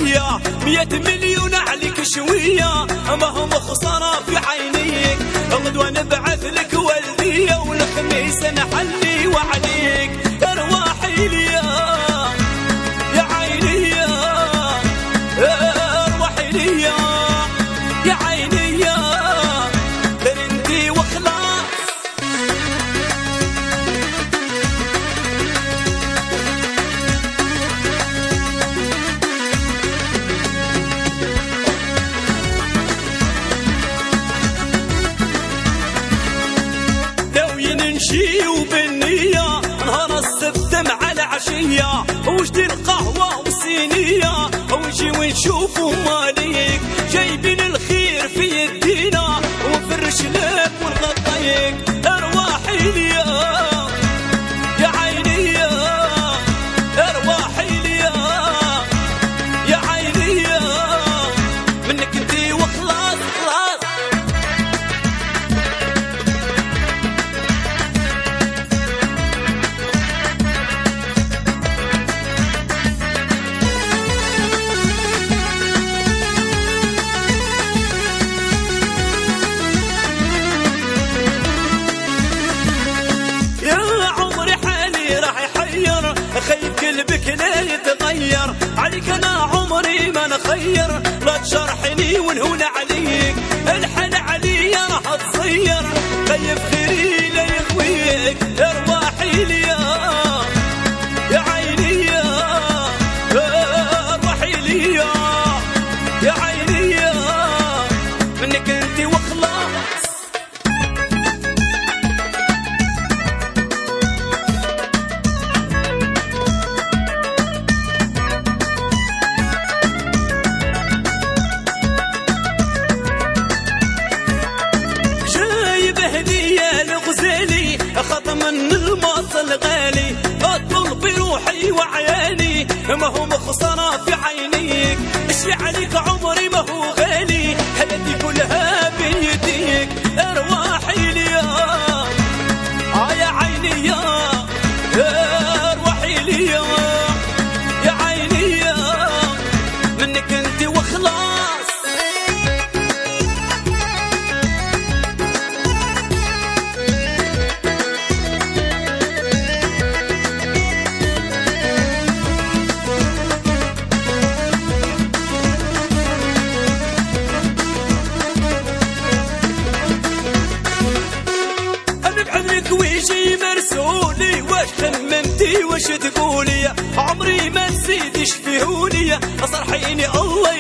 شوية 100 مليون عليك شوية، ما هم خسارة في عينيك. غدوة نبعث لك والدية والخميس نحلي وعليك. ارواحي ليا يا عيني ارواحي ليا يا عيني انتي وخلاص. نمشي وبالنية نهار السبت مع العشية، وجدي القهوة والصينية ونجي ونشوفو ماليك. جايبين الخير في يدينا ونفرش لك ونغطيك. ارواحي ليا يا عيني ارواحي ليا يا عيني منك انتي وخلاص خلاص. خيب قلبك لا يتغير عليك، انا عمري ما نخير. لا تجرحني ونهون عليك، الحن علي راح تصير. خيب خيري لا يخويك. ارواحي ليا يا عيني ارواحي ليا يا عيني منك انتي وخلاص. خط من الماط الغالي اطلب بروحي وعياني، ما هو مخسرة في عينيك. اشفي عليك عمري ما هو غالي، حياتي كلها بيديك. ارواحي ليا يا عيني ارواحي ليا يا عيني منك انت وخلاص. ويجي مرسولي واش خممتي واش تقولي؟ عمري ما نسيت شفيهولي، صرحيني الله